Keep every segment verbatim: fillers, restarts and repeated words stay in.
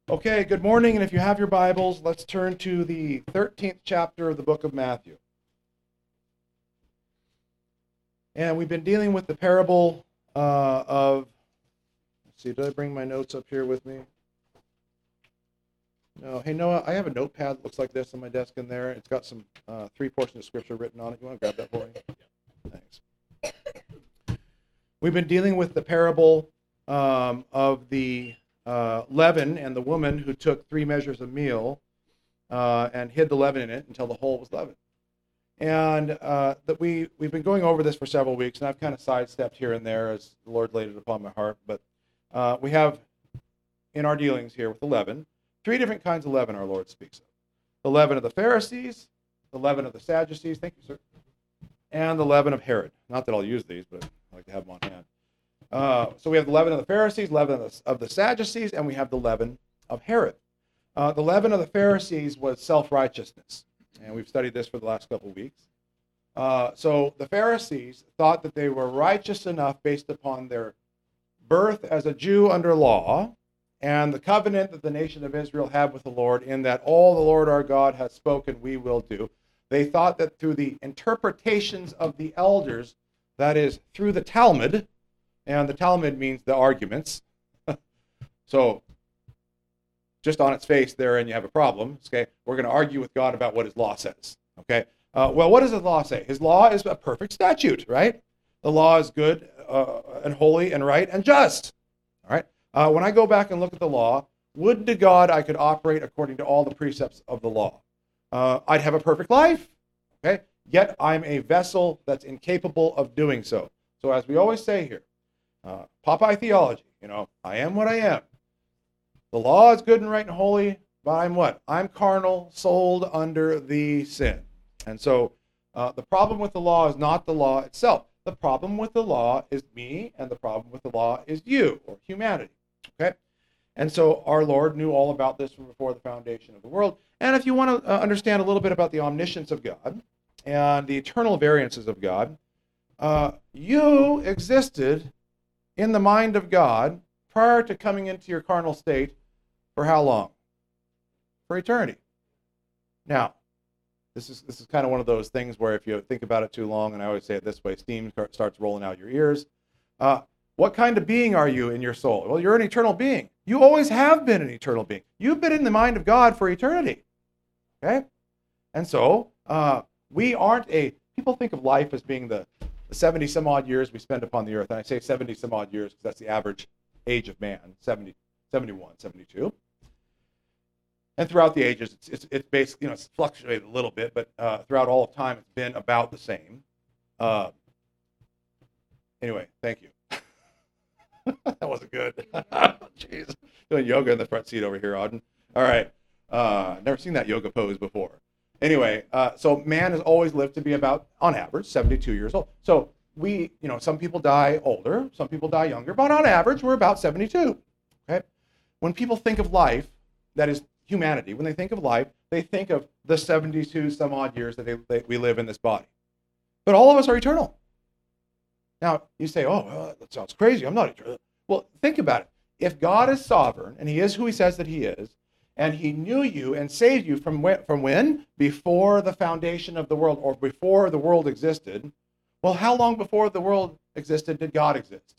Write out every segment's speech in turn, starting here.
Okay, good morning, and if you have your Bibles, let's turn to the thirteenth chapter of the book of Matthew. And we've been dealing with the parable uh, of, let's see, did I bring my notes up here with me? No. Hey, Noah, I have a notepad that looks like this on my desk in there. It's got some uh, three portions of scripture written on it. You want to grab that for me? Thanks. We've been dealing with the parable um, of the uh, leaven and the woman who took three measures of meal uh, and hid the leaven in it until the whole was leavened. And uh, that we, we've been going over this for several weeks, and I've kind of sidestepped here and there as the Lord laid it upon my heart. But uh, we have, in our dealings here with the leaven, three different kinds of leaven our Lord speaks of. The leaven of the Pharisees, the leaven of the Sadducees, thank you, sir, and the leaven of Herod. Not that I'll use these, but I like to have them on hand. Uh, so we have the leaven of the Pharisees, leaven of the, of the Sadducees, and we have the leaven of Herod. Uh, the leaven of the Pharisees was self-righteousness, and we've studied this for the last couple of weeks. Uh, so the Pharisees thought that they were righteous enough based upon their birth as a Jew under law and the covenant that the nation of Israel had with the Lord, in that all the Lord our God has spoken we will do. They thought that through the interpretations of the elders, that is, through the Talmud, and the Talmud means the arguments. So just on its face there, and you have a problem. Okay, we're going to argue with God about what his law says. Okay, uh, well, what does his law say? His law is a perfect statute, right? The law is good uh, and holy and right and just. All right. Uh, when I go back and look at the law, would to God I could operate according to all the precepts of the law. Uh, I'd have a perfect life. Okay, yet I'm a vessel that's incapable of doing so. So as we always say here, uh, Popeye theology. You know, I am what I am. The law is good and right and holy, but I'm what? I'm carnal, sold under the sin. And so uh, the problem with the law is not the law itself. The problem with the law is me, and the problem with the law is you, or humanity. Okay? And so our Lord knew all about this from before the foundation of the world. And if you want to uh, understand a little bit about the omniscience of God and the eternal variances of God, uh, you existed in the mind of God prior to coming into your carnal state. For how long? For eternity. Now, this is this is kind of one of those things where if you think about it too long, and I always say it this way, steam starts rolling out your ears. Uh, what kind of being are you in your soul? Well, you're an eternal being. You always have been an eternal being. You've been in the mind of God for eternity. Okay? And so, uh, we aren't a, people think of life as being the, the seventy some odd years we spend upon the earth. And I say seventy some odd years because that's the average age of man, seventy, seventy-one, seventy-two. And throughout the ages, it's, it's, it's basically, you know, it's fluctuated a little bit, but uh, throughout all of time, it's been about the same. Uh, anyway, thank you. That wasn't good. Jeez. Doing yoga in the front seat over here, Auden. All right. Uh, never seen that yoga pose before. Anyway, uh, so man has always lived to be about, on average, seventy-two years old. So we, you know, some people die older, some people die younger, but on average, we're about seventy-two. Okay. When people think of life, that is humanity, when they think of life, they think of the seventy-two some odd years that they, they, we live in this body. But all of us are eternal. Now, you say, oh, well, that sounds crazy. I'm not eternal. Well, think about it. If God is sovereign, and he is who he says that he is, and he knew you and saved you from when, from when? Before the foundation of the world, or before the world existed. Well, how long before the world existed did God exist?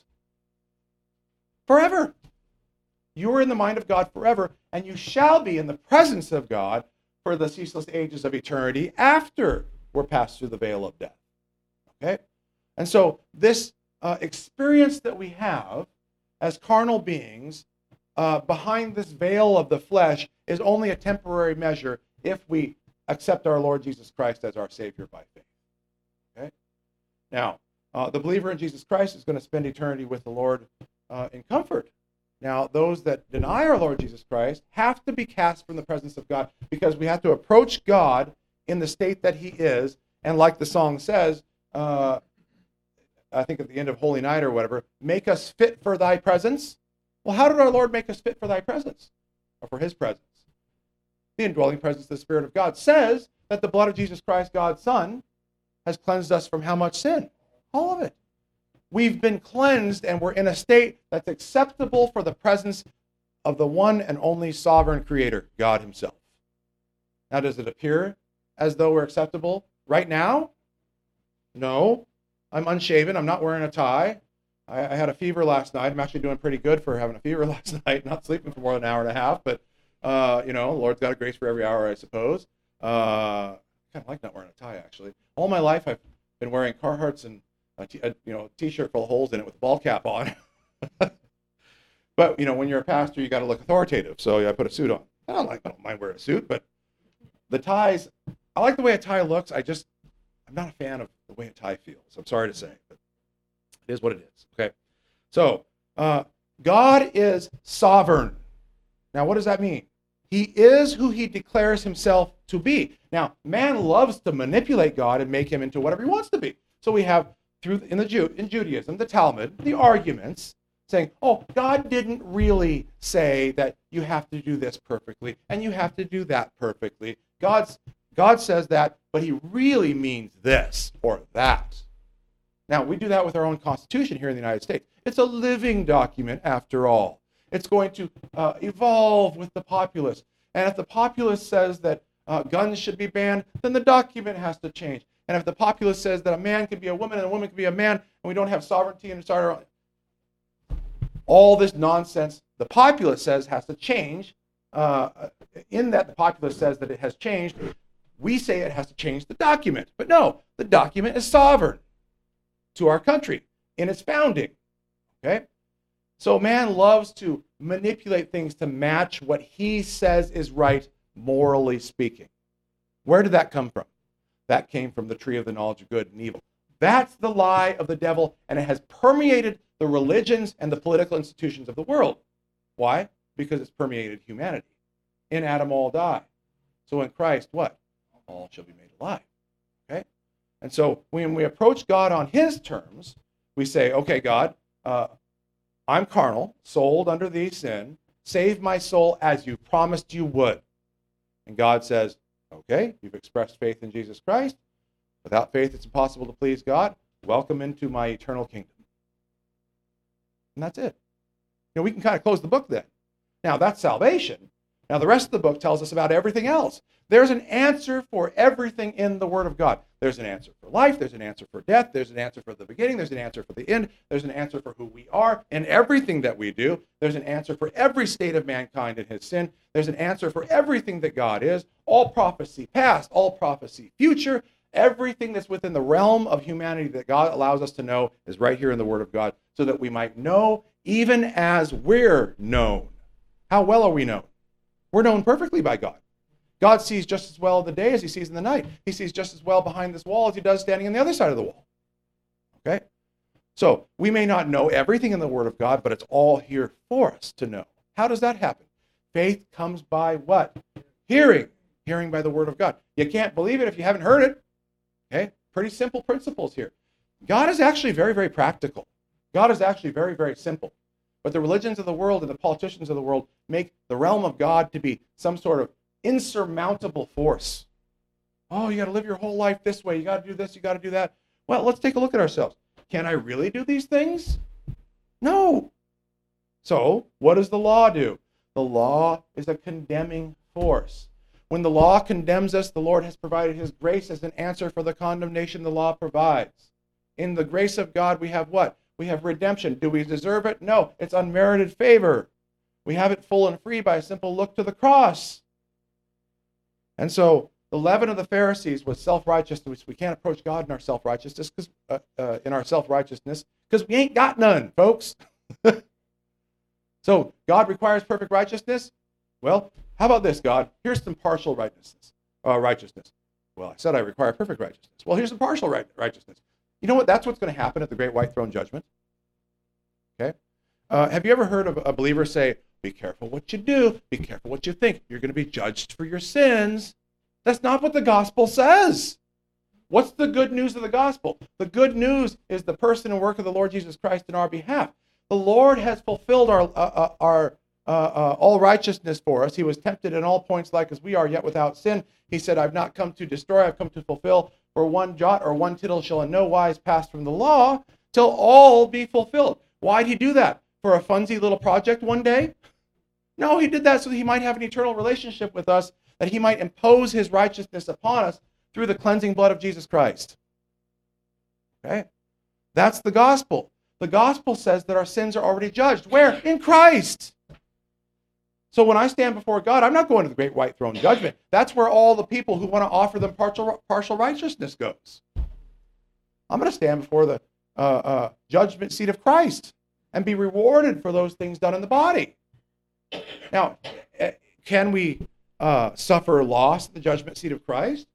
Forever. You are in the mind of God forever, and you shall be in the presence of God for the ceaseless ages of eternity after we're passed through the veil of death. Okay? And so this uh, experience that we have as carnal beings uh, behind this veil of the flesh is only a temporary measure if we accept our Lord Jesus Christ as our Savior by faith. Okay? Now, uh, the believer in Jesus Christ is going to spend eternity with the Lord uh, in comfort. Now, those that deny our Lord Jesus Christ have to be cast from the presence of God, because we have to approach God in the state that he is. And like the song says, uh, I think at the end of Holy Night or whatever, make us fit for thy presence. Well, how did our Lord make us fit for thy presence, or for his presence? The indwelling presence of the Spirit of God says that the blood of Jesus Christ, God's Son, has cleansed us from how much sin? All of it. We've been cleansed, and we're in a state that's acceptable for the presence of the one and only sovereign creator, God himself. Now, does it appear as though we're acceptable right now? No. I'm unshaven. I'm not wearing a tie. I, I had a fever last night. I'm actually doing pretty good for having a fever last night, not sleeping for more than an hour and a half. But, uh, you know, the Lord's got a grace for every hour, I suppose. Uh, I kind of like not wearing a tie, actually. All my life, I've been wearing Carhartts and a, t- a you know, t-shirt full of holes in it with a ball cap on. But, you know, when you're a pastor, you got to look authoritative. So I put a suit on. I don't like, I don't mind wearing a suit, but the ties, I like the way a tie looks. I just, I'm not a fan of the way a tie feels. I'm sorry to say, but it is what it is. Okay. So, uh, God is sovereign. Now, what does that mean? He is who he declares himself to be. Now, man loves to manipulate God and make him into whatever he wants to be. So we have through in the Jew in Judaism, the Talmud, the arguments saying, oh, God didn't really say that you have to do this perfectly and you have to do that perfectly. God's God says that, but he really means this or that. Now, we do that with our own Constitution here in the United States. It's a living document after all. It's going to uh, evolve with the populace. And if the populace says that uh, guns should be banned, then the document has to change. And if the populace says that a man can be a woman and a woman can be a man, and we don't have sovereignty and start our own, all this nonsense the populace says has to change. Uh, in that the populace says that it has changed, we say it has to change the document. But no, the document is sovereign to our country in its founding. Okay? So man loves to manipulate things to match what he says is right, morally speaking. Where did that come from? That came from the tree of the knowledge of good and evil. That's the lie of the devil, and it has permeated the religions and the political institutions of the world. Why? Because it's permeated humanity. In Adam all die. So in Christ, what? All shall be made alive. Okay? And so when we approach God on his terms, we say, okay, God, uh, I'm carnal, sold under thee sin. Save my soul as you promised you would. And God says, okay, you've expressed faith in Jesus Christ. Without faith, it's impossible to please God. Welcome into my eternal kingdom. And that's it. You know, we can kind of close the book then. Now, that's salvation. Now, the rest of the book tells us about everything else. There's an answer for everything in the Word of God. There's an answer for life. There's an answer for death. There's an answer for the beginning. There's an answer for the end. There's an answer for who we are and everything that we do. There's an answer for every state of mankind in his sin. There's an answer for everything that God is. All prophecy past, all prophecy future, everything that's within the realm of humanity that God allows us to know is right here in the Word of God, so that we might know even as we're known. How well are we known? We're known perfectly by God. God sees just as well in the day as he sees in the night. He sees just as well behind this wall as he does standing on the other side of the wall. Okay? So we may not know everything in the Word of God, but it's all here for us to know. How does that happen? Faith comes by what? Hearing. Hearing by the Word of God. You can't believe it if you haven't heard it. Okay? Pretty simple principles here. God is actually very, very practical. God is actually very, very simple. But the religions of the world and the politicians of the world make the realm of God to be some sort of insurmountable force. Oh, you got to live your whole life this way. You got to do this. You got to do that. Well, let's take a look at ourselves. Can I really do these things? No. So, what does the law do? The law is a condemning force. When the law condemns us, the Lord has provided his grace as an answer for the condemnation the law provides. In the grace of God, we have what? We have redemption. Do we deserve it? No. It's unmerited favor. We have it full and free by a simple look to the cross. And so the leaven of the Pharisees was self-righteousness. We can't approach God in our self-righteousness, because uh, uh, in our self-righteousness, because we ain't got none, folks. So God requires perfect righteousness. Well, how about this, God? Here's some partial righteousness. Uh, righteousness. Well, I said I require perfect righteousness. Well, here's some partial right- righteousness. You know what? That's what's going to happen at the great white throne judgment. Okay? Uh, have you ever heard of a believer say, be careful what you do, be careful what you think. You're going to be judged for your sins. That's not what the gospel says. What's the good news of the gospel? The good news is the person and work of the Lord Jesus Christ in our behalf. The Lord has fulfilled our, uh, uh, our uh, uh, all righteousness for us. He was tempted in all points like as we are, yet without sin. He said, I've not come to destroy, I've come to fulfill. For one jot or one tittle shall in no wise pass from the law till all be fulfilled. Why'd he do that? For a funsy little project one day? No, he did that so that he might have an eternal relationship with us, that he might impose his righteousness upon us through the cleansing blood of Jesus Christ. Okay? That's the gospel. The gospel says that our sins are already judged. Where? In Christ. So when I stand before God, I'm not going to the great white throne judgment. That's where all the people who want to offer them partial, partial righteousness goes. I'm going to stand before the uh, uh, judgment seat of Christ and be rewarded for those things done in the body. Now, can we uh, suffer loss at the judgment seat of Christ?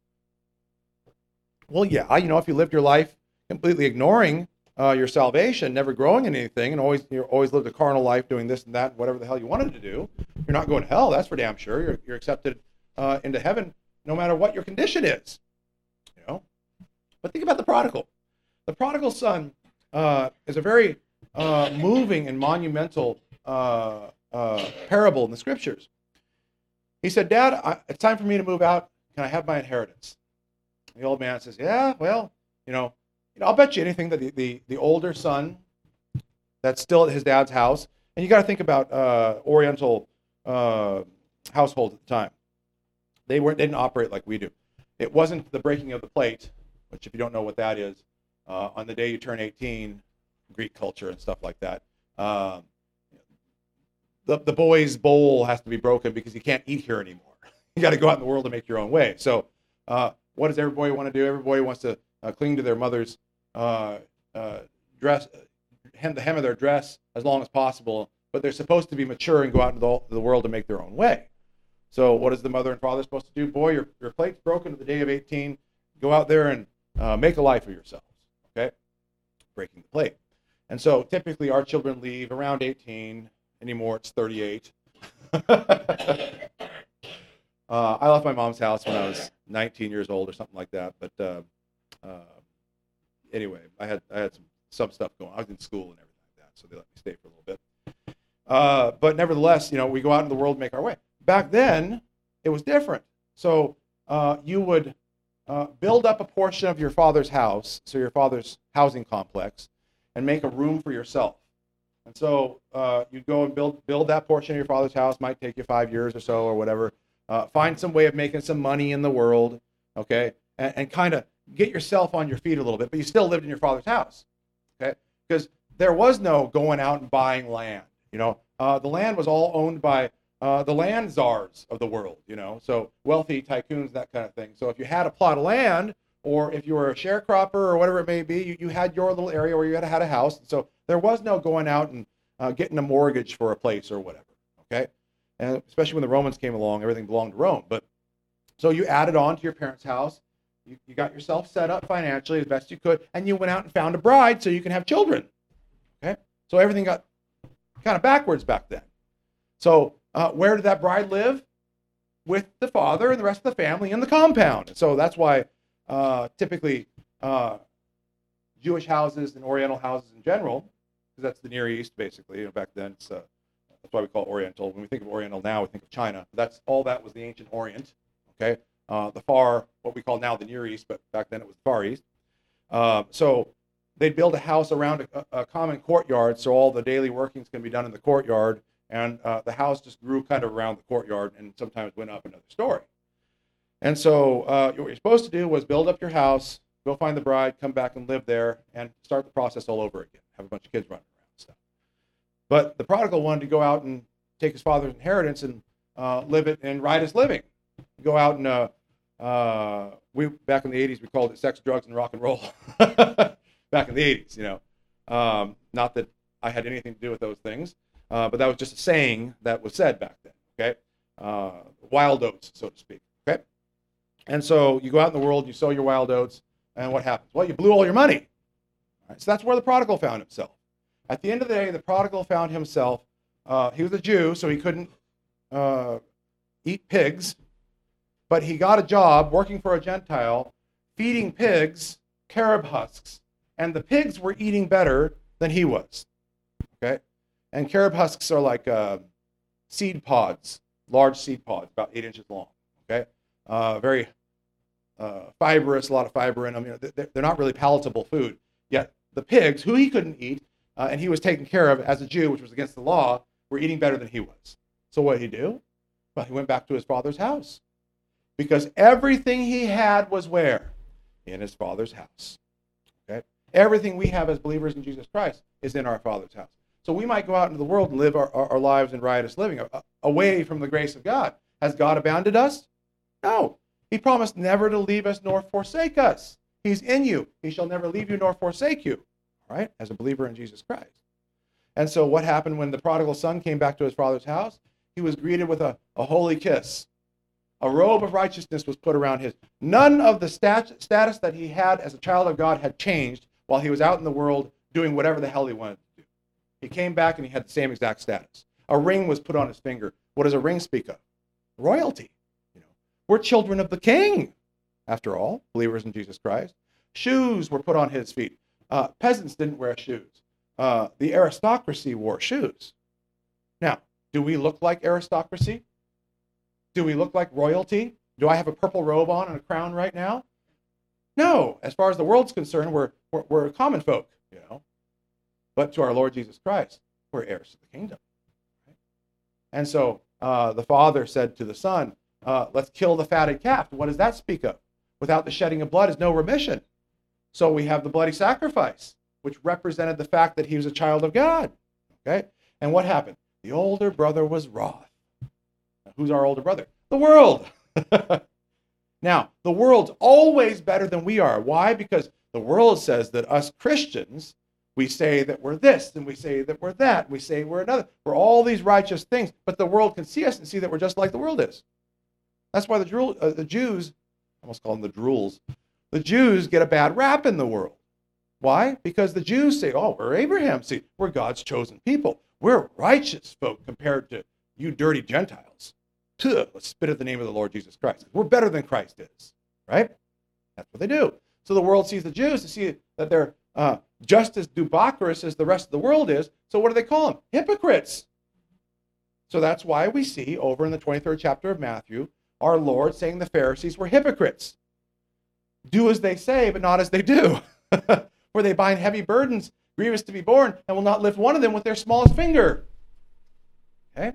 Well, yeah. You know, if you lived your life completely ignoring uh, your salvation, never growing in anything, and always you always lived a carnal life doing this and that, and whatever the hell you wanted to do, you're not going to hell. That's for damn sure. You're you're accepted uh, into heaven, no matter what your condition is. You know. But think about the prodigal. The prodigal son uh, is a very uh, moving and monumental uh, uh, parable in the scriptures. He said, "Dad, I, it's time for me to move out. Can I have my inheritance?" The old man says, "Yeah, well, you know, you know, I'll bet you anything that the, the, the older son that's still at his dad's house," and you got to think about uh, Oriental uh, households at the time. They weren't they didn't operate like we do. It wasn't the breaking of the plate, which if you don't know what that is, uh, on the day you turn eighteen, Greek culture and stuff like that. Um, the the boy's bowl has to be broken because you can't eat here anymore. You got to go out in the world to make your own way. So. Uh, What does every boy want to do? Every boy wants to uh, cling to their mother's uh, uh, dress, hem the hem of their dress as long as possible. But they're supposed to be mature and go out into the, the world to make their own way. So what is the mother and father supposed to do? Boy, your, your plate's broken at the day of eighteen. Go out there and uh, make a life of yourselves. Okay? Breaking the plate. And so typically our children leave around eighteen. Anymore, it's thirty-eight. Uh, I left my mom's house when I was nineteen years old or something like that. But uh, uh, anyway, I had I had some, some stuff going. I was in school and everything like that, so they let me stay for a little bit. Uh, but nevertheless, you know, we go out in the world and make our way. Back then, it was different. So uh, you would uh, build up a portion of your father's house, so your father's housing complex, and make a room for yourself. And so uh, you go and build build that portion of your father's house. Might take you five years or so or whatever. Uh, find some way of making some money in the world, okay, and, and kind of get yourself on your feet a little bit, but you still lived in your father's house, okay, because there was no going out and buying land, you know. Uh, the land was all owned by uh, the land czars of the world, you know, so wealthy tycoons, that kind of thing. So if you had a plot of land, or if you were a sharecropper or whatever it may be, you, you had your little area where you had, had a house. So there was no going out and uh, getting a mortgage for a place or whatever, okay. And especially when the Romans came along, everything belonged to Rome. But so you added on to your parents' house. You, you got yourself set up financially as best you could, and you went out and found a bride so you can have children. Okay? So everything got kind of backwards back then. So uh, where did that bride live? With the father and the rest of the family in the compound. So that's why uh, typically uh, Jewish houses and Oriental houses in general, because that's the Near East basically. You know, back then it's uh, that's why we call it Oriental. When we think of Oriental now, we think of China. That's all that was the ancient Orient. Okay, uh, the far, what we call now the Near East, but back then it was the Far East. Uh, so they'd build a house around a, a common courtyard, so all the daily workings can be done in the courtyard, and uh, the house just grew kind of around the courtyard, and sometimes went up another story. And so uh, what you're supposed to do was build up your house, go find the bride, come back and live there, and start the process all over again. Have a bunch of kids running around and stuff. But the prodigal wanted to go out and take his father's inheritance and uh, live it in riotous living. Go out and uh, uh, we back in the eighties we called it sex, drugs, and rock and roll. Back in the eighties, you know. Um, not that I had anything to do with those things, uh, but that was just a saying that was said back then. Okay, uh, wild oats, so to speak. Okay, and so you go out in the world, you sow your wild oats, and what happens? Well, you blew all your money. All right, so that's where the prodigal found himself. At the end of the day, the prodigal found himself, uh, he was a Jew, so he couldn't uh, eat pigs, but he got a job working for a Gentile, feeding pigs carob husks, and the pigs were eating better than he was, okay? And carob husks are like uh, seed pods, large seed pods, about eight inches long, okay? Uh, very uh, fibrous, a lot of fiber in them. You know, they're, they're not really palatable food, yet the pigs, who he couldn't eat, Uh, and he was taken care of as a Jew, which was against the law, were eating better than he was. So what did he do? Well, he went back to his father's house. Because everything he had was where? In his father's house. Okay? Everything we have as believers in Jesus Christ is in our Father's house. So we might go out into the world and live our, our, our lives in riotous living, uh, away from the grace of God. Has God abandoned us? No. He promised never to leave us nor forsake us. He's in you. He shall never leave you nor forsake you. All right? As a believer in Jesus Christ. And so what happened when the prodigal son came back to his father's house? He was greeted with a, a holy kiss. A robe of righteousness was put around his. None of the stat- status that he had as a child of God had changed while he was out in the world doing whatever the hell he wanted to do. He came back and he had the same exact status. A ring was put on his finger. What does a ring speak of? Royalty. You know, we're children of the King, after all, believers in Jesus Christ. Shoes were put on his feet. Uh, peasants didn't wear shoes. Uh, the aristocracy wore shoes. Now, do we look like aristocracy? Do we look like royalty? Do I have a purple robe on and a crown right now? No. As far as the world's concerned, we're, we're, we're common folk, you know. But to our Lord Jesus Christ, we're heirs to the kingdom. Right? And so uh, the father said to the son, uh, let's kill the fatted calf. What does that speak of? Without the shedding of blood is no remission. So we have the bloody sacrifice, which represented the fact that he was a child of God. Okay? And what happened? The older brother was wroth. Who's our older brother? The world. Now, the world's always better than we are. Why? Because the world says that us Christians, we say that we're this, and we say that we're that, and we say we're another. We're all these righteous things, but the world can see us and see that we're just like the world is. That's why the, drool, uh, the Jews, I almost call them the drools, the Jews get a bad rap in the world. Why? Because the Jews say, oh, we're Abraham. See, we're God's chosen people. We're righteous folk compared to you dirty Gentiles. Let's spit at the name of the Lord Jesus Christ. We're better than Christ is, right? That's what they do. So the world sees the Jews to see that they're uh, just as debaucherous as the rest of the world is. So what do they call them? Hypocrites. So that's why we see over in the twenty-third chapter of Matthew, our Lord saying the Pharisees were hypocrites. Do as they say, but not as they do. For they bind heavy burdens, grievous to be borne, and will not lift one of them with their smallest finger. Okay?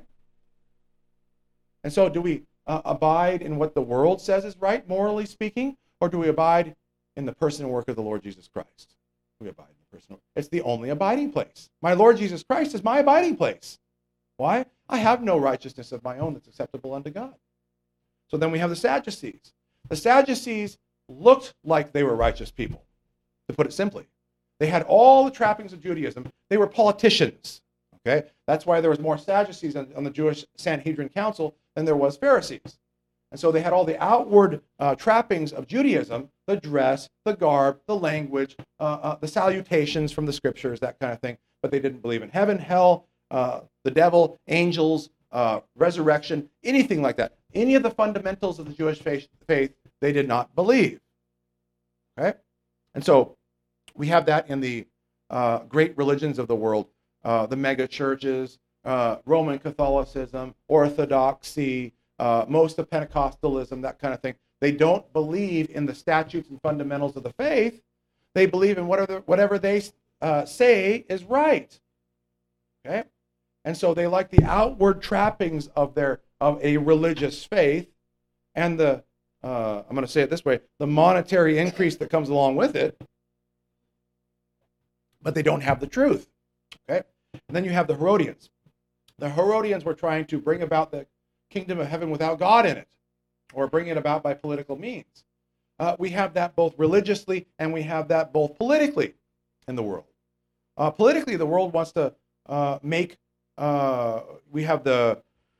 And so do we uh, abide in what the world says is right, morally speaking, or do we abide in the person and work of the Lord Jesus Christ? We abide in the person. It's the only abiding place. My Lord Jesus Christ is my abiding place. Why? I have no righteousness of my own that's acceptable unto God. So then we have the Sadducees. The Sadducees looked like they were righteous people, to put it simply. They had all the trappings of Judaism. They were politicians. Okay? That's why there was more Sadducees on, on the Jewish Sanhedrin Council than there was Pharisees. And so they had all the outward uh, trappings of Judaism, the dress, the garb, the language, uh, uh, the salutations from the scriptures, that kind of thing. But they didn't believe in heaven, hell, uh, the devil, angels, uh, resurrection, anything like that. Any of the fundamentals of the Jewish faith, faith they did not believe. Okay? And so we have that in the uh, great religions of the world. Uh, the mega churches, uh, Roman Catholicism, Orthodoxy, uh, most of Pentecostalism, that kind of thing. They don't believe in the statutes and fundamentals of the faith. They believe in whatever, whatever they uh, say is right. Okay? And so they like the outward trappings of their of a religious faith and the, uh, I'm going to say it this way, the monetary increase that comes along with it, but they don't have the truth. Okay? And then you have the Herodians. The Herodians were trying to bring about the kingdom of heaven without God in it, or bring it about by political means. Uh, we have that both religiously and we have that both politically in the world. Uh, politically, the world wants to uh, make, uh, we have the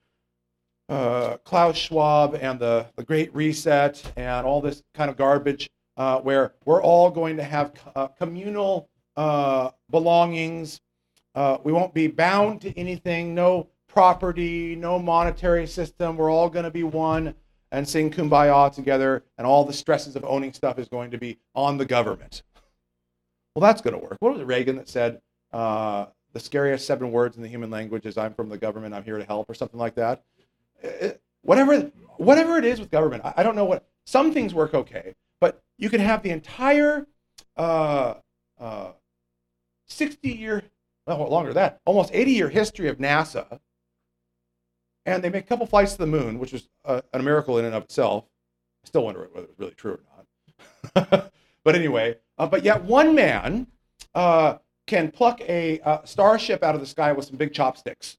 uh, Klaus Schwab and the, the Great Reset and all this kind of garbage uh, where we're all going to have uh, communal uh, belongings. Uh, we won't be bound to anything, no property, no monetary system. We're all going to be one and sing Kumbaya together, and all the stresses of owning stuff is going to be on the government. Well, that's going to work. What was it, Reagan, that said uh, the scariest seven words in the human language is I'm from the government, I'm here to help, or something like that? It, whatever, whatever it is with government, I, I don't know what, some things work okay, but you can have the entire uh, uh, sixty-year, well, longer than that, almost eighty-year history of NASA and they make a couple flights to the moon, which was uh, a miracle in and of itself. I still wonder whether it was really true or not. But anyway, uh, but yet one man uh, can pluck a uh, starship out of the sky with some big chopsticks.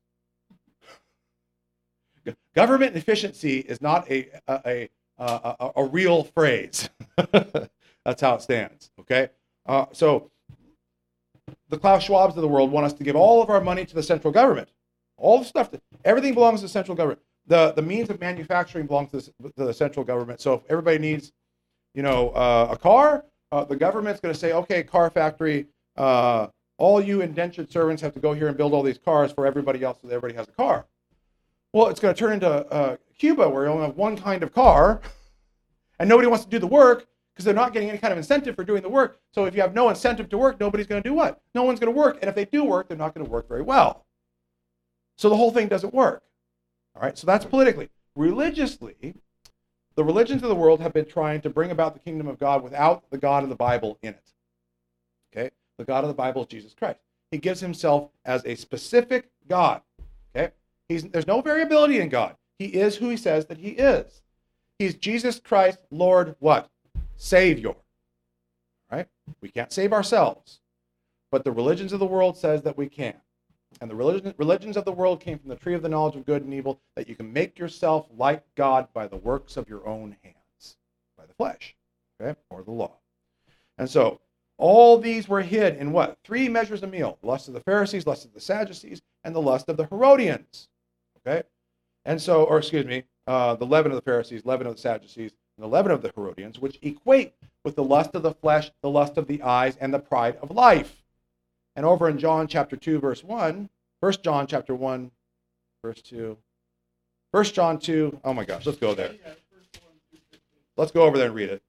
Government efficiency is not a a, a, a, a real phrase. That's how it stands, okay? Uh, so the Klaus Schwabs of the world want us to give all of our money to the central government. All the stuff, that, everything belongs to the central government. The, the means of manufacturing belongs to the, to the central government. So if everybody needs, you know, uh, a car, uh, the government's going to say, okay, car factory, uh, all you indentured servants have to go here and build all these cars for everybody else so that everybody has a car. Well, it's going to turn into uh, Cuba, where you only have one kind of car, and nobody wants to do the work because they're not getting any kind of incentive for doing the work. So if you have no incentive to work, nobody's going to do what? No one's going to work, and if they do work, they're not going to work very well. So the whole thing doesn't work. All right, so that's politically. Religiously, the religions of the world have been trying to bring about the kingdom of God without the God of the Bible in it. Okay, the God of the Bible is Jesus Christ. He gives himself as a specific God. Okay. He's, there's no variability in God. He is who he says that he is. He's Jesus Christ, Lord, what? Savior. Right? We can't save ourselves. But the religions of the world says that we can. And the religion, religions of the world came from the tree of the knowledge of good and evil, that you can make yourself like God by the works of your own hands, by the flesh, okay, or the law. And so all these were hid in what? Three measures of meal. The lust of the Pharisees, lust of the Sadducees, and the lust of the Herodians. Okay? And so, or excuse me, uh, the leaven of the Pharisees, leaven of the Sadducees, and the leaven of the Herodians, which equate with the lust of the flesh, the lust of the eyes, and the pride of life. And over in John chapter two, verse one, First John chapter one, verse two, First John two, oh my gosh, let's go there. Let's go over there and read it.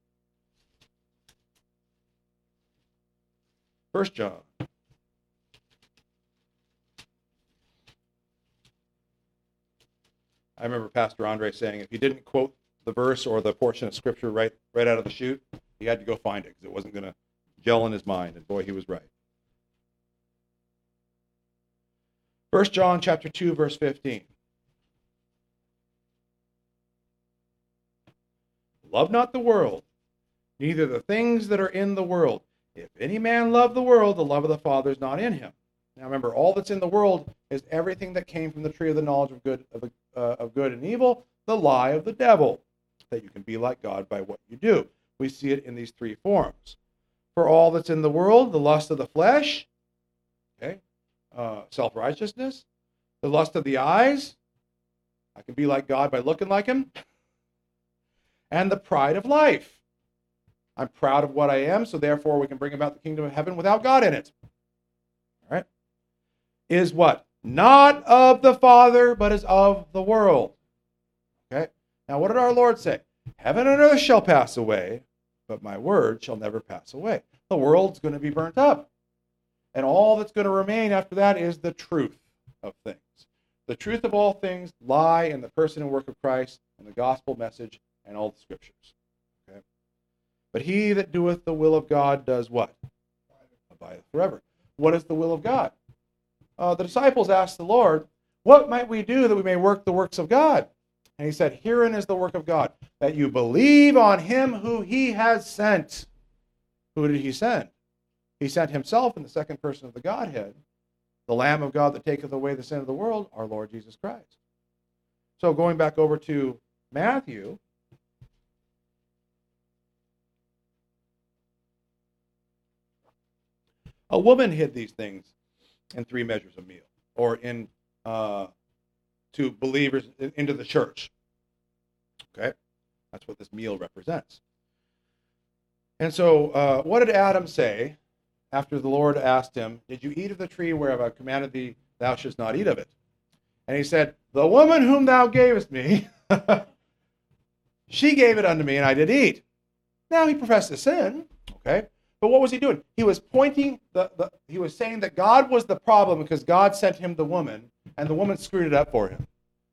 First John. I remember Pastor Andre saying if he didn't quote the verse or the portion of scripture right, right out of the chute, he had to go find it because it wasn't going to gel in his mind. And boy, he was right. First John chapter two, verse fifteen. Love not the world, neither the things that are in the world. If any man love the world, the love of the Father is not in him. Now remember, all that's in the world is everything that came from the tree of the knowledge of good, of, uh, of good and evil, the lie of the devil, that you can be like God by what you do. We see it in these three forms. For all that's in the world, the lust of the flesh, okay, uh, self-righteousness, the lust of the eyes, I can be like God by looking like him, and the pride of life. I'm proud of what I am, so therefore we can bring about the kingdom of heaven without God in it. All right? Is what? Not of the Father, but is of the world. Okay? Now, what did our Lord say? Heaven and earth shall pass away, but my word shall never pass away. The world's going to be burnt up. And all that's going to remain after that is the truth of things. The truth of all things lie in the person and work of Christ and the gospel message and all the scriptures. Okay? But he that doeth the will of God does what? Abideth forever. What is the will of God? Uh, the disciples asked the Lord, what might we do that we may work the works of God? And he said, herein is the work of God, that you believe on him who he has sent. Who did he send? He sent himself in the second person of the Godhead, the Lamb of God that taketh away the sin of the world, our Lord Jesus Christ. So going back over to Matthew, a woman hid these things in three measures of meal, or in uh, to believers into the church. Okay, that's what this meal represents. And so, uh, what did Adam say after the Lord asked him, "Did you eat of the tree whereof I commanded thee, thou shouldst not eat of it?" And he said, "The woman whom thou gavest me, she gave it unto me, and I did eat." Now he professed to sin. Okay. But what was he doing? He was pointing, the, the he was saying that God was the problem because God sent him the woman, and the woman screwed it up for him.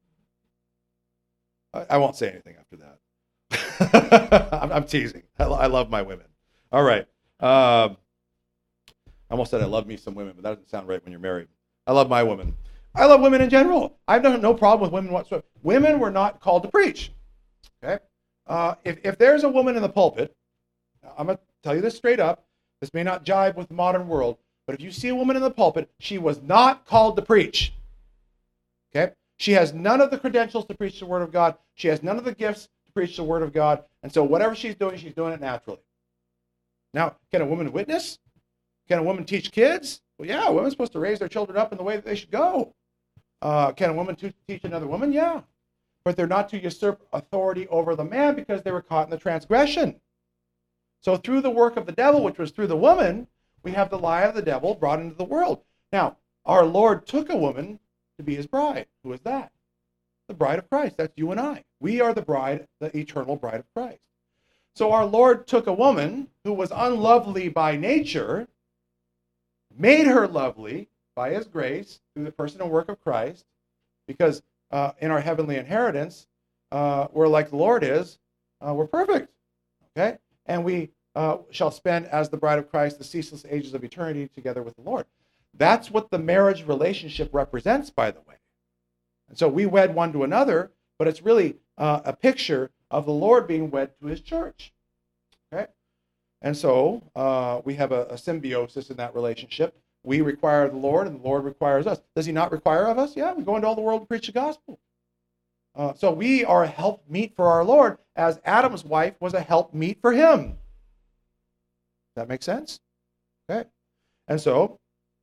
I, I won't say anything after that. I'm, I'm teasing. I, I love my women. All right. Um, I almost said I love me some women, but that doesn't sound right when you're married. I love my woman. I love women in general. I've no, no problem with women whatsoever. Women were not called to preach. Okay? Uh, if, if there's a woman in the pulpit, I'm going to tell you this straight up. This may not jive with the modern world, but if you see a woman in the pulpit, she was not called to preach. Okay? She has none of the credentials to preach the Word of God. She has none of the gifts to preach the Word of God. And so whatever she's doing, she's doing it naturally. Now, can a woman witness? Can a woman teach kids? Well, yeah, a woman's supposed to raise their children up in the way that they should go. Uh, can a woman t- teach another woman? Yeah. But they're not to usurp authority over the man because they were caught in the transgression. So through the work of the devil, which was through the woman, we have the lie of the devil brought into the world. Now, our Lord took a woman to be his bride. Who is that? The bride of Christ. That's you and I. We are the bride, the eternal bride of Christ. So our Lord took a woman who was unlovely by nature, made her lovely by his grace through the person and work of Christ, because uh, in our heavenly inheritance, uh, we're like the Lord is, uh, we're perfect, okay? And we uh, shall spend as the bride of Christ the ceaseless ages of eternity together with the Lord. That's what the marriage relationship represents, by the way. And so we wed one to another, but it's really uh, a picture of the Lord being wed to his church, okay? And so uh, we have a, a symbiosis in that relationship. We require the Lord, and the Lord requires us. Does he not require of us? Yeah, we go into all the world and preach the gospel. Uh, so we are a help meet for our Lord, as Adam's wife was a help meet for him. Does that make sense? Okay. And so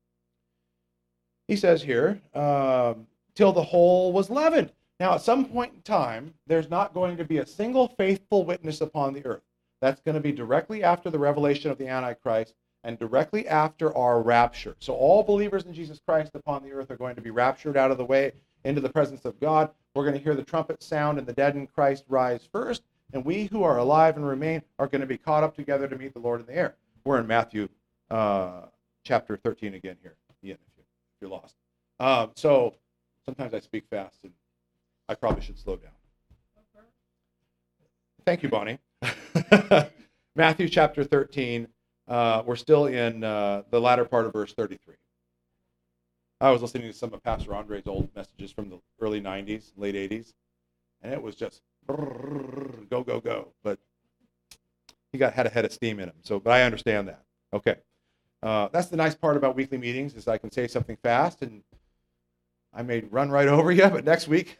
he says here, um, till the whole was leavened. Now, at some point in time, there's not going to be a single faithful witness upon the earth. That's going to be directly after the revelation of the Antichrist and directly after our rapture. So all believers in Jesus Christ upon the earth are going to be raptured out of the way into the presence of God. We're going to hear the trumpet sound and the dead in Christ rise first. And we who are alive and remain are going to be caught up together to meet the Lord in the air. We're in Matthew uh, chapter thirteen again here, Ian, if, you, if you're lost. Um, so sometimes I speak fast, and I probably should slow down. Thank you, Bonnie. Matthew chapter thirteen. Uh, we're still in uh, the latter part of verse thirty-three. I was listening to some of Pastor Andre's old messages from the early nineties, late eighties, and it was just go, go, go. But he got had a head of steam in him. So, but I understand that. Okay, uh, that's the nice part about weekly meetings is I can say something fast, and I may run right over you. But next week,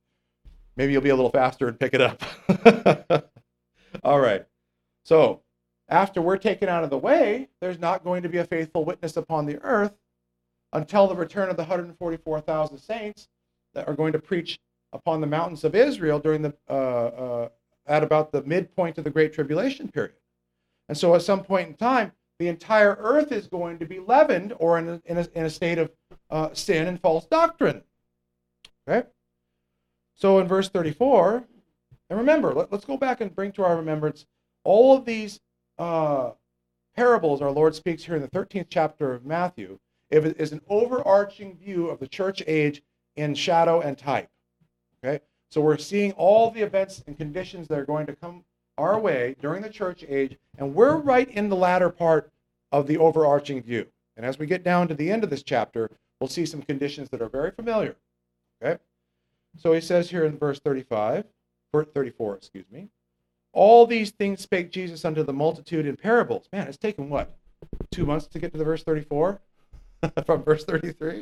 maybe you'll be a little faster and pick it up. All right. So after we're taken out of the way, there's not going to be a faithful witness upon the earth until the return of the one hundred forty-four thousand saints that are going to preach upon the mountains of Israel during the uh, uh, at about the midpoint of the Great Tribulation period. And so at some point in time, the entire earth is going to be leavened or in a, in a, in a state of uh, sin and false doctrine. Okay? So in verse thirty-four, and remember, let, let's go back and bring to our remembrance all of these uh, parables our Lord speaks here in the thirteenth chapter of Matthew. It is an overarching view of the church age in shadow and type. Okay? So we're seeing all the events and conditions that are going to come our way during the church age, and we're right in the latter part of the overarching view. And as we get down to the end of this chapter, we'll see some conditions that are very familiar. Okay? So he says here in verse thirty-five, thirty-four, excuse me, all these things spake Jesus unto the multitude in parables. Man, it's taken what? Two months to get to the verse thirty-four? From verse thirty-three?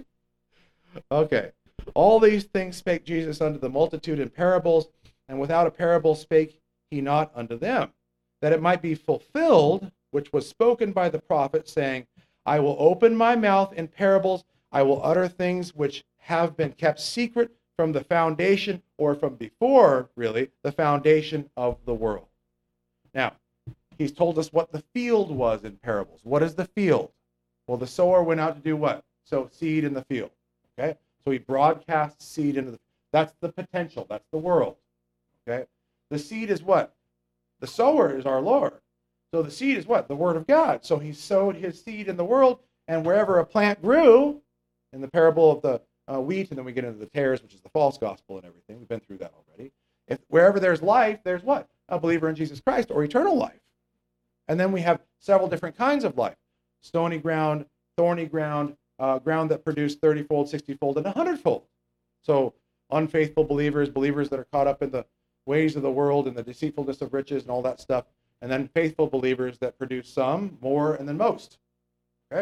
Okay. All these things spake Jesus unto the multitude in parables, and without a parable spake he not unto them, that it might be fulfilled, which was spoken by the prophet, saying, I will open my mouth in parables, I will utter things which have been kept secret from the foundation, or from before, really, the foundation of the world. Now, he's told us what the field was in parables. What is the field? Well, the sower went out to do what? Sow seed in the field. Okay? So he broadcasts seed into the, that's the potential. That's the world. Okay? The seed is what? The sower is our Lord. So the seed is what? The word of God. So he sowed his seed in the world, and wherever a plant grew, in the parable of the uh, wheat, and then we get into the tares, which is the false gospel and everything. We've been through that already. If wherever there's life, there's what? A believer in Jesus Christ, or eternal life. And then we have several different kinds of life. Stony ground, thorny ground, uh, ground that produced thirty-fold, sixty-fold, and one hundred-fold. So unfaithful believers, believers that are caught up in the ways of the world and the deceitfulness of riches and all that stuff, and then faithful believers that produce some, more, and then most. Okay?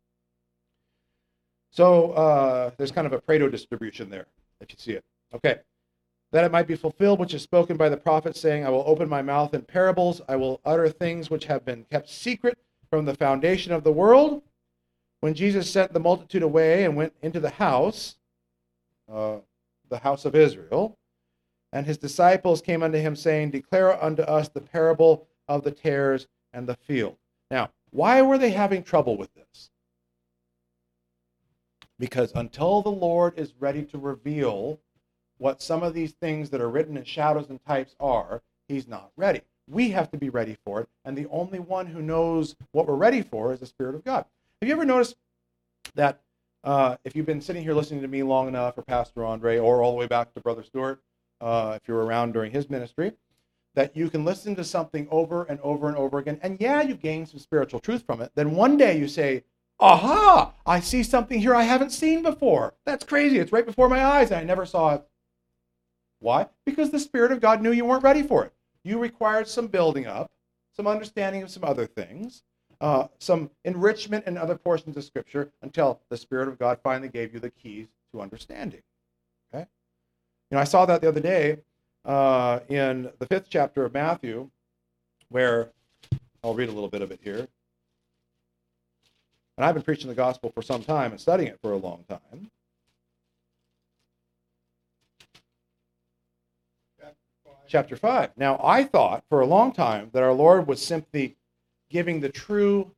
So uh, there's kind of a Pareto distribution there, if you see it. Okay. That it might be fulfilled, which is spoken by the prophet, saying, I will open my mouth in parables. I will utter things which have been kept secret from the foundation of the world. When Jesus sent the multitude away and went into the house, uh, the house of Israel, and his disciples came unto him, saying, Declare unto us the parable of the tares and the field. Now, why were they having trouble with this? Because until the Lord is ready to reveal what some of these things that are written in shadows and types are, he's not ready. We have to be ready for it, and the only one who knows what we're ready for is the Spirit of God. Have you ever noticed that uh, if you've been sitting here listening to me long enough, or Pastor Andre, or all the way back to Brother Stewart, uh, if you were around during his ministry, that you can listen to something over and over and over again, and yeah, you gain some spiritual truth from it. Then one day you say, aha, I see something here I haven't seen before. That's crazy. It's right before my eyes, and I never saw it. Why? Because the Spirit of God knew you weren't ready for it. You required some building up, some understanding of some other things, uh, some enrichment in other portions of Scripture until the Spirit of God finally gave you the keys to understanding. Okay? You know, I saw that the other day uh, in the fifth chapter of Matthew, where I'll read a little bit of it here. And I've been preaching the gospel for some time and studying it for a long time. Chapter five. Now, I thought for a long time that our Lord was simply giving the true,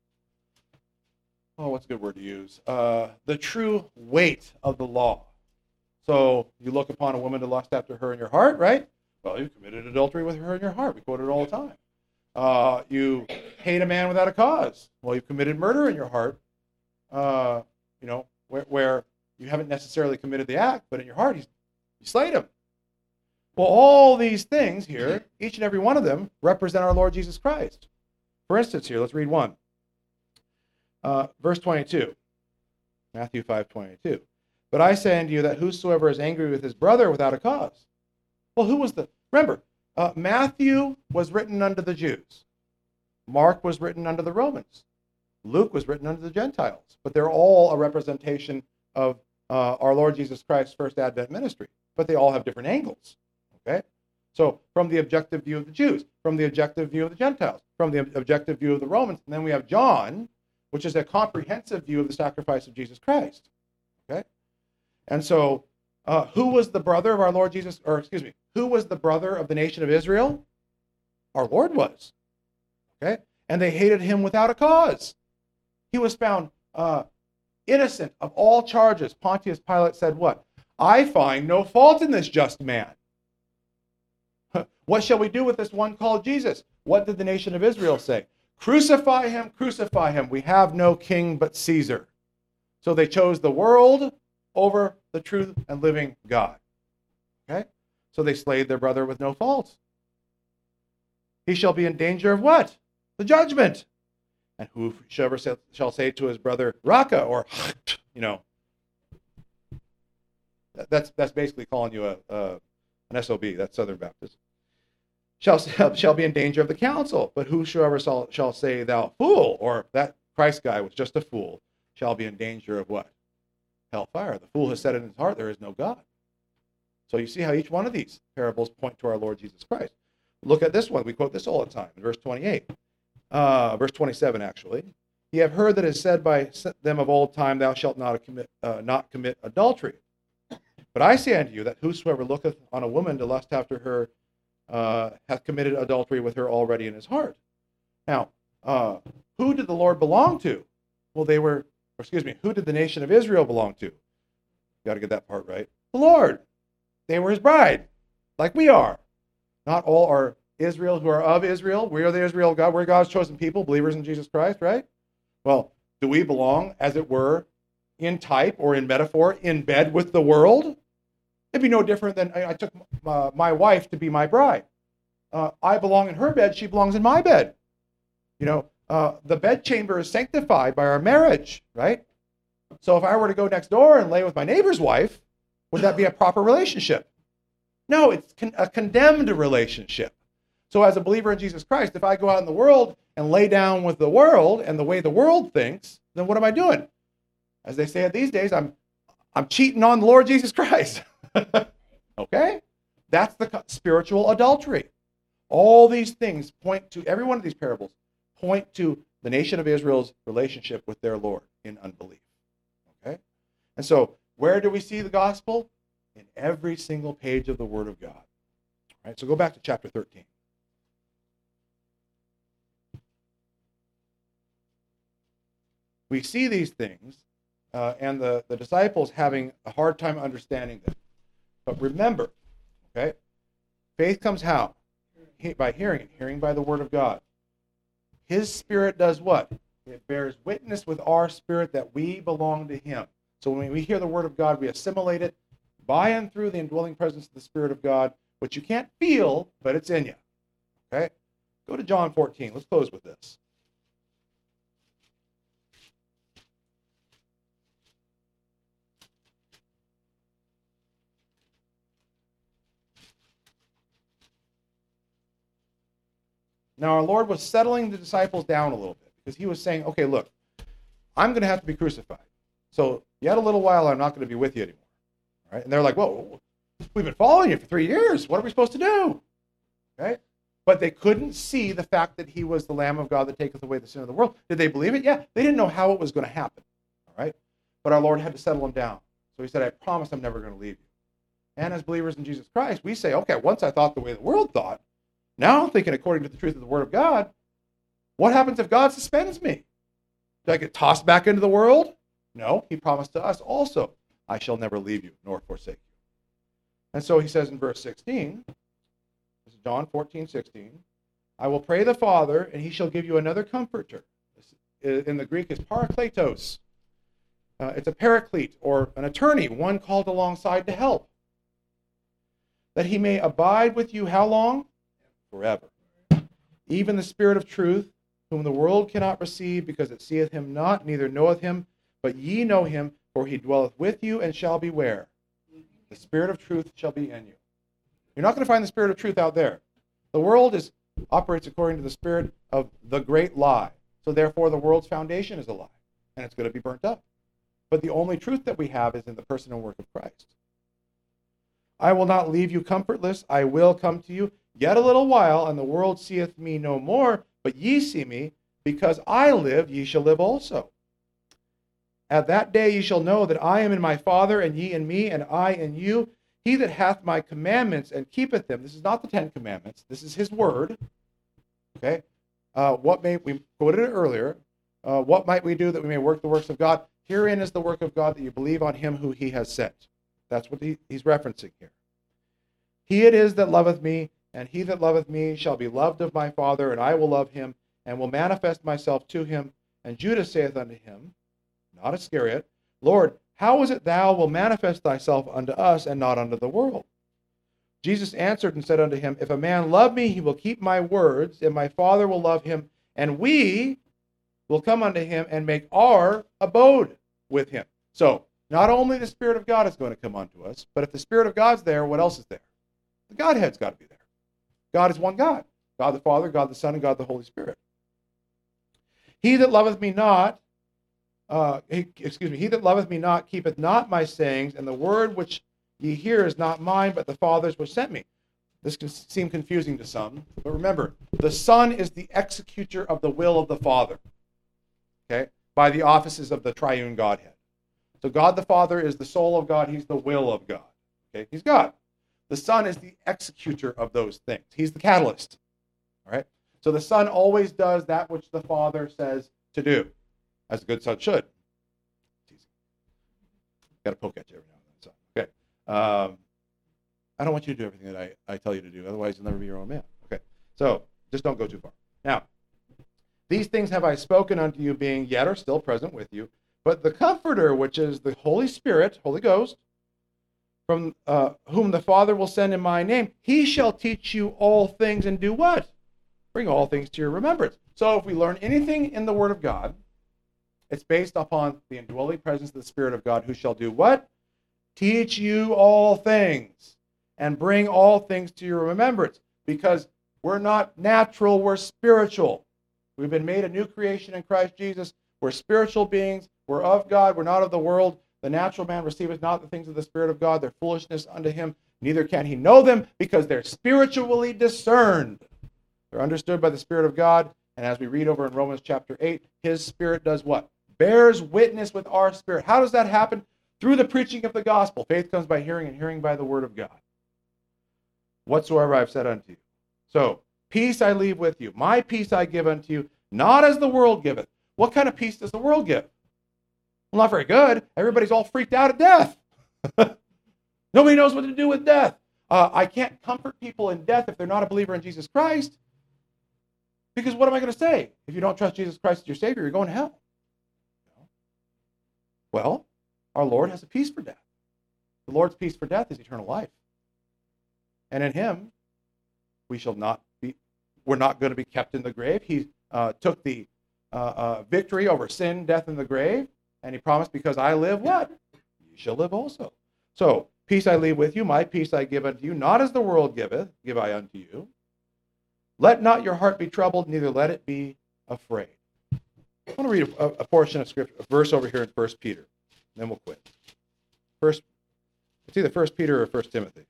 oh, what's a good word to use? Uh, the true weight of the law. So you look upon a woman to lust after her in your heart, right? Well, you committed adultery with her in your heart. We quote it all the time. Uh, you hate a man without a cause. Well, you've committed murder in your heart, uh, you know, where, where you haven't necessarily committed the act, but in your heart, you, you slayed him. Well, all these things here, each and every one of them, represent our Lord Jesus Christ. For instance here, let's read one. Uh, verse twenty-two. Matthew five twenty-two. But I say unto you that whosoever is angry with his brother without a cause. Well, who was the... Remember, uh, Matthew was written unto the Jews. Mark was written unto the Romans. Luke was written unto the Gentiles. But they're all a representation of uh, our Lord Jesus Christ's first Advent ministry. But they all have different angles. Okay? So from the objective view of the Jews, from the objective view of the Gentiles, from the objective view of the Romans, and then we have John, which is a comprehensive view of the sacrifice of Jesus Christ. Okay? And so uh, who was the brother of our Lord Jesus, or excuse me, who was the brother of the nation of Israel? Our Lord was. Okay? And they hated him without a cause. He was found uh, innocent of all charges. Pontius Pilate said what? I find no fault in this just man. What shall we do with this one called Jesus? What did the nation of Israel say? Crucify him, crucify him. We have no king but Caesar. So they chose the world over the true and living God. Okay? So they slayed their brother with no fault. He shall be in danger of what? The judgment. And whosoever shall say to his brother, Raka, or, you know, that's that's basically calling you a, a an S O B, that's Southern Baptist. Shall, shall be in danger of the council. But whosoever shall, shall say, thou fool, or that Christ guy was just a fool, shall be in danger of what? Hellfire. The fool has said in his heart, there is no God. So you see how each one of these parables point to our Lord Jesus Christ. Look at this one. We quote this all the time in verse twenty-eight. Uh, verse twenty-seven, actually. Ye have heard that it is said by them of old time, thou shalt not commit, uh, not commit adultery. But I say unto you that whosoever looketh on a woman to lust after her uh, hath committed adultery with her already in his heart. Now, uh, who did the Lord belong to? Well, they were, or excuse me, who did the nation of Israel belong to? You got to get that part right. The Lord. They were his bride, like we are. Not all are Israel who are of Israel. We are the Israel of God. We're God's chosen people, believers in Jesus Christ, right? Well, do we belong, as it were, in type or in metaphor, in bed with the world? It'd be no different than I, I took uh, my wife to be my bride. Uh, I belong in her bed. She belongs in my bed. You know, uh, the bedchamber is sanctified by our marriage, right? So if I were to go next door and lay with my neighbor's wife, would that be a proper relationship? No, it's con- a condemned relationship. So as a believer in Jesus Christ, if I go out in the world and lay down with the world and the way the world thinks, then what am I doing? As they say it these days, I'm I'm cheating on the Lord Jesus Christ. Okay? That's the spiritual adultery. All these things point to, every one of these parables point to the nation of Israel's relationship with their Lord in unbelief. Okay? And so, where do we see the gospel? In every single page of the Word of God. All right, so go back to chapter thirteen. We see these things, uh, and the, the disciples having a hard time understanding them. But remember, okay, faith comes how? He, by hearing, hearing by the Word of God. His Spirit does what? It bears witness with our spirit that we belong to Him. So when we hear the Word of God, we assimilate it by and through the indwelling presence of the Spirit of God, which you can't feel, but it's in you. Okay? Go to John fourteen. Let's close with this. Now, our Lord was settling the disciples down a little bit because He was saying, okay, look, I'm going to have to be crucified. So yet a little while, I'm not going to be with you anymore. All right? And they're like, whoa, we've been following you for three years. What are we supposed to do? Okay? But they couldn't see the fact that He was the Lamb of God that taketh away the sin of the world. Did they believe it? Yeah. They didn't know how it was going to happen. All right? But our Lord had to settle them down. So He said, I promise I'm never going to leave you. And as believers in Jesus Christ, we say, okay, once I thought the way the world thought, now I'm thinking according to the truth of the Word of God. What happens if God suspends me? Do I get tossed back into the world? No, He promised to us also, I shall never leave you nor forsake you. And so He says in verse sixteen, this is John fourteen, sixteen, I will pray the Father, and He shall give you another comforter. This, in the Greek, is parakletos. Uh, it's a paraclete, or an attorney, one called alongside to help. That He may abide with you how long? Forever. Even the Spirit of truth, whom the world cannot receive, because it seeth Him not, neither knoweth Him, but ye know Him, for He dwelleth with you, and shall be where? The Spirit of truth shall be in you. You're not going to find the Spirit of truth out there. The world is operates according to the spirit of the great lie. So therefore, the world's foundation is a lie, and it's going to be burnt up. But the only truth that we have is in the person and work of Christ. I will not leave you comfortless. I will come to you. Yet a little while, and the world seeth me no more, but ye see me, because I live, ye shall live also. At that day ye shall know that I am in my Father, and ye in me, and I in you. He that hath my commandments and keepeth them. This is not the Ten Commandments. This is His word. Okay? Uh, what may we quoted it earlier? Uh, what might we do that we may work the works of God? Herein is the work of God, that you believe on Him who He has sent. That's what he, he's referencing here. He it is that loveth me, and he that loveth me shall be loved of my Father, and I will love him, and will manifest myself to him. And Judas saith unto him, not Iscariot, Lord, how is it thou wilt manifest thyself unto us, and not unto the world? Jesus answered and said unto him, if a man love me, he will keep my words, and my Father will love him, and we will come unto him and make our abode with him. So, not only the Spirit of God is going to come unto us, but if the Spirit of God's there, what else is there? The Godhead's got to be there. God is one God. God the Father, God the Son, and God the Holy Spirit. He that loveth me not, uh, he, excuse me, he that loveth me not keepeth not my sayings, and the word which ye hear is not mine, but the Father's which sent me. This can seem confusing to some, but remember, the Son is the executor of the will of the Father, okay, by the offices of the triune Godhead. So God the Father is the soul of God. He's the will of God. Okay, He's God. The Son is the executor of those things. He's the catalyst. All right? So the Son always does that which the Father says to do, as a good son should. Got to poke at you every now and then. So, okay. Um, I don't want you to do everything that I, I tell you to do. Otherwise, you'll never be your own man. Okay. So just don't go too far. Now, these things have I spoken unto you, being yet or still present with you. But the Comforter, which is the Holy Spirit, Holy Ghost, from uh, whom the Father will send in my name, he shall teach you all things, and do what? Bring all things to your remembrance. So if we learn anything in the Word of God, It's based upon the indwelling presence of the Spirit of God, who shall do what? Teach you all things and bring all things to your remembrance. Because we're not natural, we're spiritual. We've been made a new creation in Christ Jesus. We're spiritual beings. We're of God. We're not of the world. The natural man receiveth not the things of the Spirit of God. They're foolishness unto him. Neither can he know them, because they're spiritually discerned. They're understood by the Spirit of God. And as we read over in Romans chapter eight, his Spirit does what? Bears witness with our spirit. How does that happen? Through the preaching of the gospel. Faith comes by hearing, and hearing by the word of God. Whatsoever I've said unto you. So, peace I leave with you. My peace I give unto you, not as the world giveth. What kind of peace does the world give? Well, not very good. Everybody's all freaked out at death. Nobody knows what to do with death. Uh, I can't comfort people in death if they're not a believer in Jesus Christ. Because what am I going to say? If you don't trust Jesus Christ as your Savior, you're going to hell. Well, our Lord has a peace for death. The Lord's peace for death is eternal life. And in him, we shall not be, we're not going to be kept in the grave. He uh, took the uh, uh, victory over sin, death, and the grave. And he promised, because I live, what? You shall live also. So, peace I leave with you, my peace I give unto you, not as the world giveth, give I unto you. Let not your heart be troubled, neither let it be afraid. I want to read a, a portion of scripture, a verse over here in First Peter, and then we'll quit. First, it's either First Peter or First Timothy.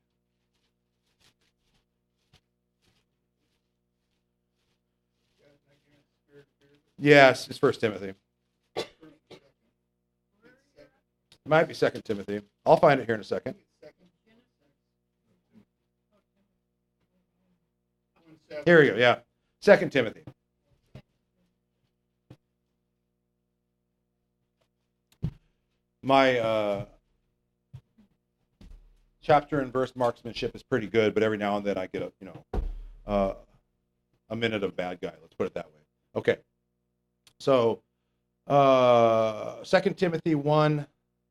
Yes, it's First Timothy. It might be Second Timothy. I'll find it here in a second. Here we go, yeah. Second Timothy. My uh, chapter and verse marksmanship is pretty good, but every now and then I get a, you know, uh, a minute of bad guy. Let's put it that way. Okay. So, uh, Second Timothy one,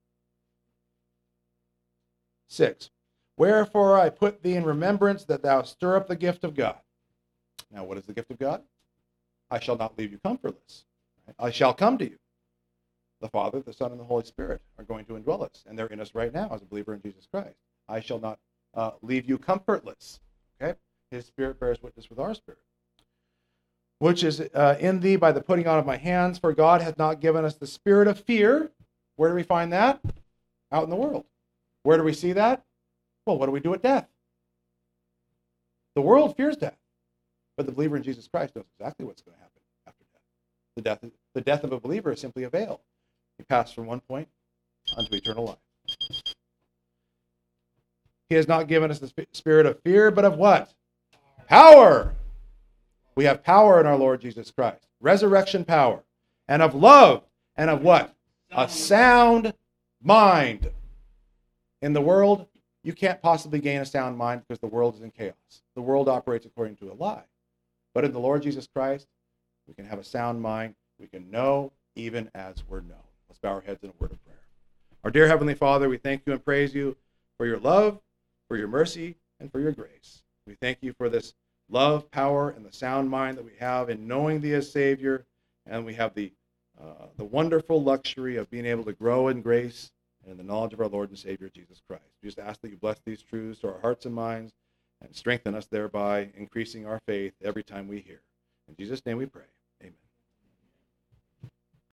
six. Wherefore I put thee in remembrance that thou stir up the gift of God. Now, what is the gift of God? I shall not leave you comfortless. I shall come to you. The Father, the Son, and the Holy Spirit are going to indwell us, and they're in us right now as a believer in Jesus Christ. I shall not uh, leave you comfortless. Okay? His Spirit bears witness with our spirit. Which is uh, in thee by the putting on of my hands, for God hath not given us the spirit of fear. Where do we find that? Out in the world. Where do we see that? Well, what do we do at death? The world fears death. But the believer in Jesus Christ knows exactly what's going to happen after death. The death, the death of a believer is simply a veil. He passed from one point unto eternal life. He has not given us the spirit of fear, but of what? Power. We have power in our Lord Jesus Christ. Resurrection power. And of love. And of what? A sound mind. In the world, you can't possibly gain a sound mind because the world is in chaos. The world operates according to a lie. But in the Lord Jesus Christ, we can have a sound mind. We can know even as we're known. Let's bow our heads in a word of prayer. Our dear Heavenly Father, we thank you and praise you for your love, for your mercy, and for your grace. We thank you for this love, power, and the sound mind that we have in knowing thee as Savior. And we have the, uh, the wonderful luxury of being able to grow in grace and in the knowledge of our Lord and Savior, Jesus Christ. We just ask that you bless these truths to our hearts and minds and strengthen us thereby, increasing our faith every time we hear. In Jesus' name we pray.